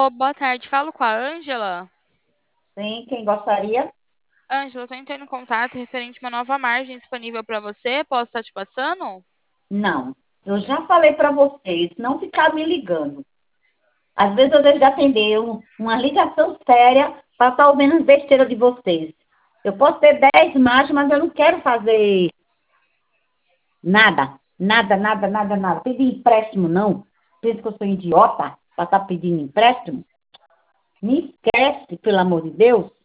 Boa tarde. Falo com a Ângela. Sim, quem gostaria? Ângela, eu tô entrando em contato referente a uma nova margem disponível para você. Posso estar te passando? Não. Eu já falei para vocês, não ficar me ligando. Às vezes eu deixo de atender uma ligação séria para estar ouvindo as besteiras de vocês. Eu posso ter 10 margens, mas eu não quero fazer nada. Nada, nada, nada, nada. Pedir empréstimo, não. Pensa que eu sou idiota para estar pedindo empréstimo? Me esquece, pelo amor de Deus.